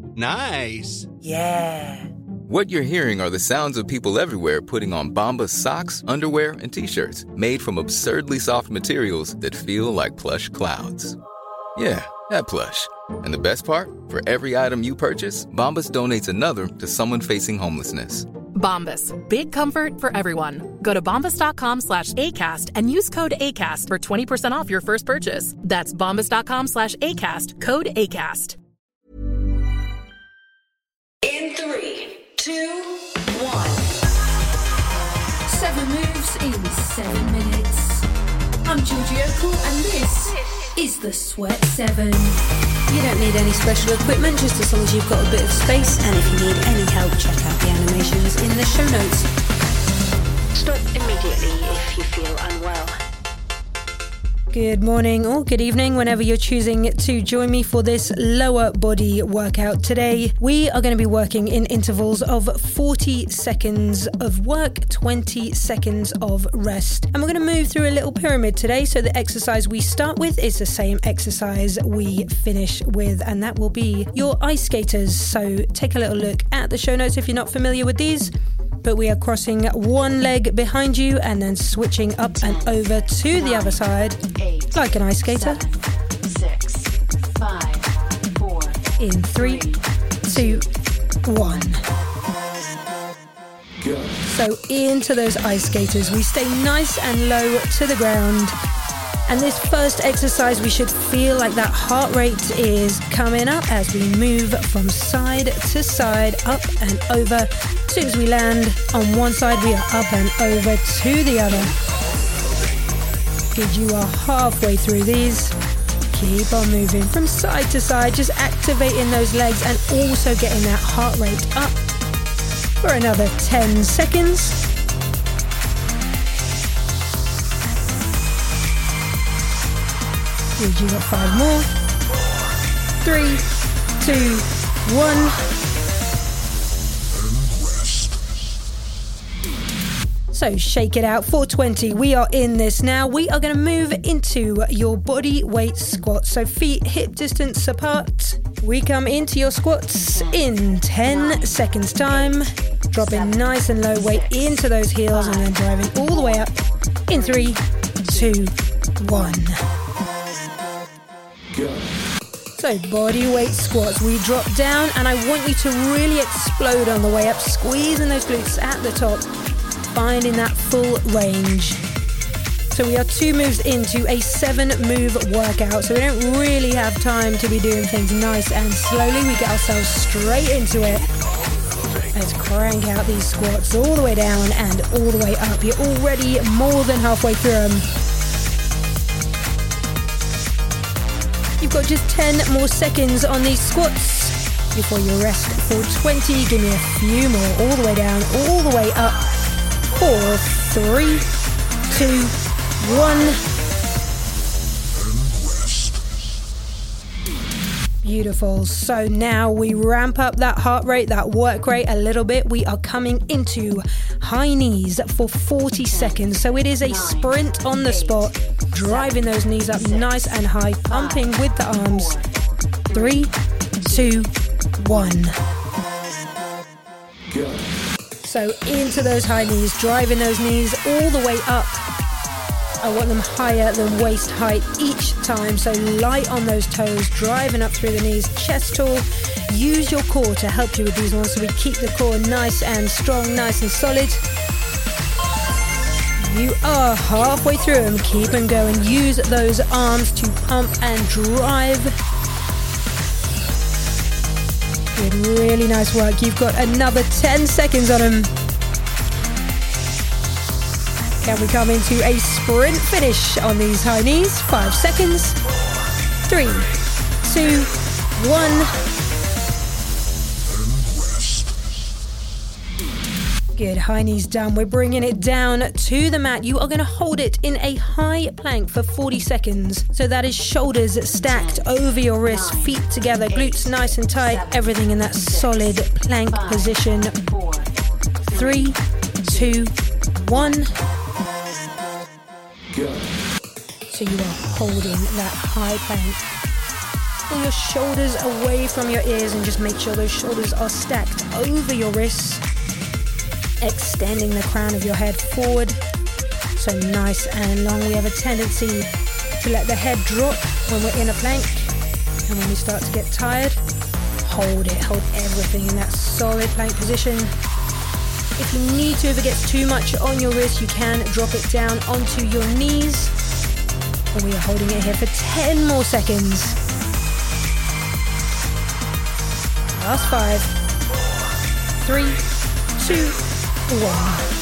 Nice. Yeah. What you're hearing are the sounds of people everywhere putting on Bombas socks, underwear, and T-shirts made from absurdly soft materials that feel like plush clouds. Yeah, that plush. And the best part? For every item you purchase, Bombas donates another to someone facing homelessness. Bombas. Big comfort for everyone. Go to bombas.com/ACAST and use code ACAST for 20% off your first purchase. That's bombas.com/ACAST. Code ACAST. In 3, 2, 1. 7 moves in 7 minutes. I'm Georgie Okell and this is the Sweat 7. You don't need any special equipment, just as long as you've got a bit of space. And if you need any help, check out the animations in the show notes. Stop immediately if you feel unwell. Good morning or good evening, whenever you're choosing to join me for this lower body workout. Today, we are going to be working in intervals of 40 seconds of work, 20 seconds of rest. And we're going to move through a little pyramid today. So the exercise we start with is the same exercise we finish with, and that will be your ice skaters. So take a little look at the show notes if you're not familiar with these. But we are crossing one leg behind you and then switching up and over to the other side, like an ice skater. 6, 5, 4. In 3, 2, 1. So into those ice skaters, we stay nice and low to the ground. And this first exercise, we should feel like that heart rate is coming up as we move from side to side, up and over. As soon as we land on one side, we are up and over to the other. Good, you are halfway through these. Keep on moving from side to side, just activating those legs and also getting that heart rate up for another 10 seconds. Good, you got 5 more. 3, 2, 1. So shake it out. 420. We are in this now. We are going to move into your body weight squats. So feet hip distance apart. We come into your squats in 10 seconds time. Dropping nice and low weight into those heels and then driving all the way up in 3, 2, 1. So body weight squats, we drop down and I want you to really explode on the way up, squeezing those glutes at the top, finding that full range. So we are 2 moves into a 7 move workout, so we don't really have time to be doing things nice and slowly. We get ourselves straight into it. Let's crank out these squats all the way down and all the way up. You're already more than halfway through them. You've got just 10 more seconds on these squats before you rest for 20. Give me a few more. All the way down, all the way up. 4, 3, 2, 1. Beautiful. So now we ramp up that heart rate, that work rate a little bit. We are coming into high knees for 40 seconds. So it is a sprint on the spot, driving those knees up nice and high, pumping with the arms. 3, 2, 1. So into those high knees, driving those knees all the way up. I want them higher than waist height each time, so light on those toes, driving up through the knees, chest tall. Use your core to help you with these ones, so we keep the core nice and strong, nice and solid. You are halfway through them. Keep them going. Use those arms to pump and drive. Good, really nice work. You've got another 10 seconds on them. Can we come into a sprint finish on these high knees? 5 seconds. 3, 2, 1. Good, high knees done. We're bringing it down to the mat. You are going to hold it in a high plank for 40 seconds. So that is shoulders stacked over your wrists, feet together, glutes nice and tight, everything in that solid plank position. 3, 2, 1. So you are holding that high plank. pull your shoulders away from your ears and just make sure those shoulders are stacked over your wrists, extending the crown of your head forward. So nice and long. We have a tendency to let the head drop when we're in a plank, and when we start to get tired, hold everything in that solid plank position. If you need to, if it gets too much on your wrist, you can drop it down onto your knees. And we are holding it here for 10 more seconds. Last 5, 3, 2, 1.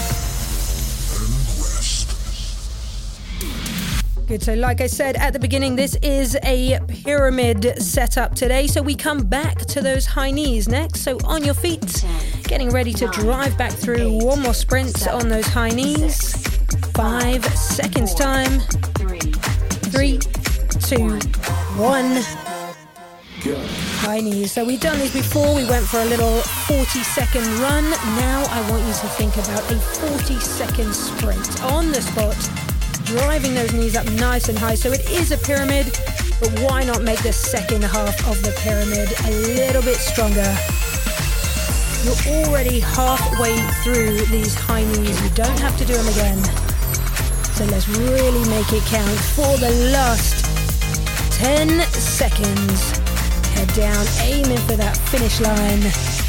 Good, so like I said at the beginning, this is a pyramid setup today. So we come back to those high knees next. So on your feet, getting ready to drive back through. One more sprint on those high knees. 5 seconds time. 3, 2, 1. High knees. So we've done these before. We went for a little 40-second run. Now I want you to think about a 40-second sprint on the spot, driving those knees up nice and high. So it is a pyramid, but why not make the second half of the pyramid a little bit stronger? You're already halfway through these high knees. You don't have to do them again. So let's really make it count for the last 10 seconds. Head down, aiming for that finish line.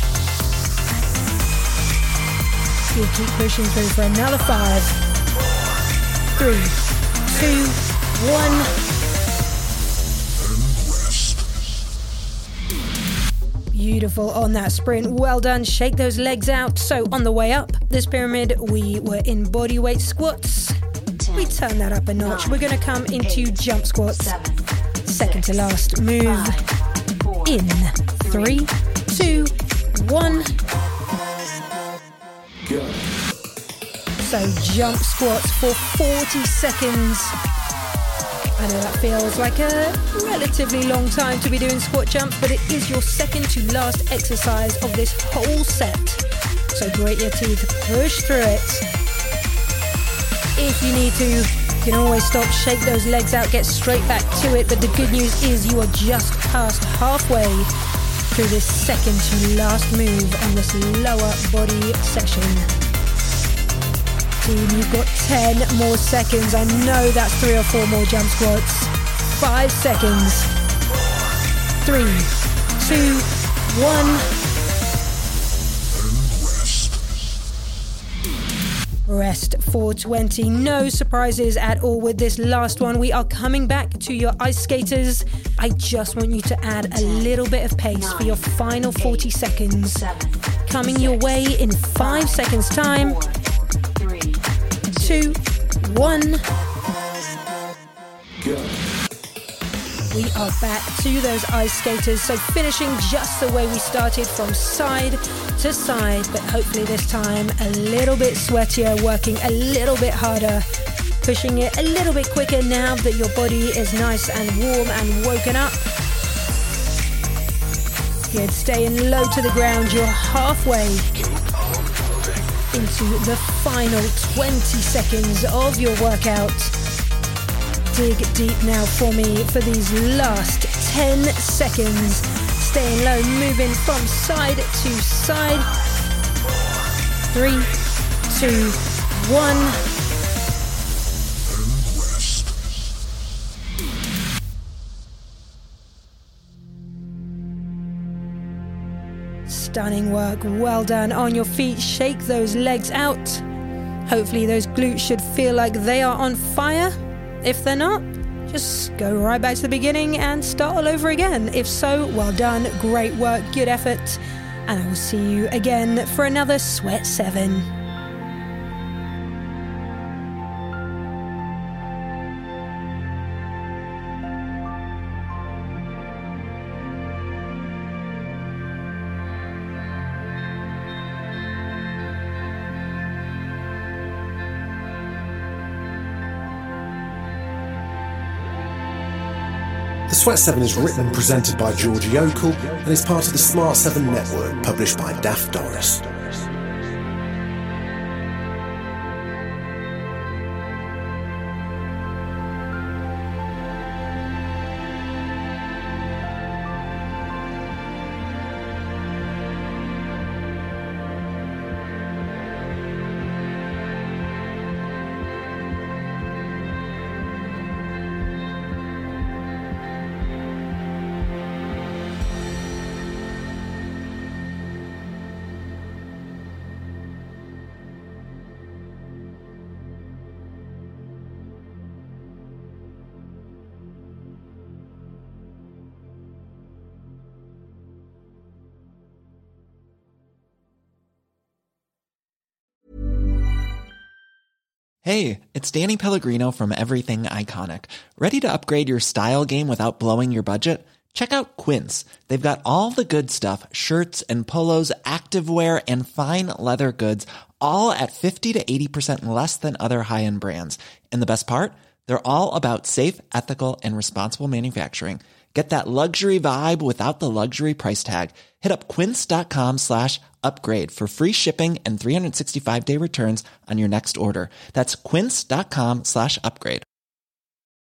Good, keep pushing through for another 5, 3, 2, 1. Beautiful on that sprint. Well done. Shake those legs out. So on the way up this pyramid, we were in body weight squats. We turn that up a notch. We're going to come into jump squats. Second to last move. In 3, 2, 1. Go. So jump squats for 40 seconds. I know that feels like a relatively long time to be doing squat jumps, but it is your second to last exercise of this whole set. So grate your teeth, push through it. If you need to, you can always stop, shake those legs out, get straight back to it. But the good news is you are just past halfway through this second to last move on this lower body session. Team, you've got 10 more seconds. I know that's 3 or 4 more jump squats. 5 seconds. 3, 2, 1. Rest for 20. No surprises at all with this last one. We are coming back to your ice skaters. I just want you to add a little bit of pace for your final 40 seconds. Coming your way in 5 seconds time. 2, 1. Go. We are back to those ice skaters, so finishing just the way we started, from side to side, but hopefully this time a little bit sweatier, working a little bit harder, pushing it a little bit quicker now that your body is nice and warm and woken up. Good, staying low to the ground. You're halfway into the final 20 seconds of your workout. Dig deep now for me for these last 10 seconds. Staying low, moving from side to side. 3, 2, 1. Stunning work. Well done on your feet. Shake those legs out. Hopefully those glutes should feel like they are on fire. If they're not, just go right back to the beginning and start all over again. If so, well done, great work, good effort, and I will see you again for another Sweat 7. The Sweat 7 is written and presented by Georgie Okell and is part of the Smart 7 network, published by Daft Doris. Hey, it's Danny Pellegrino from Everything Iconic. Ready to upgrade your style game without blowing your budget? Check out Quince. They've got all the good stuff, shirts and polos, activewear, and fine leather goods, all at 50 to 80% less than other high-end brands. And the best part? They're all about safe, ethical, and responsible manufacturing. Get that luxury vibe without the luxury price tag. Hit up quince.com/upgrade for free shipping and 365-day returns on your next order. That's quince.com/upgrade.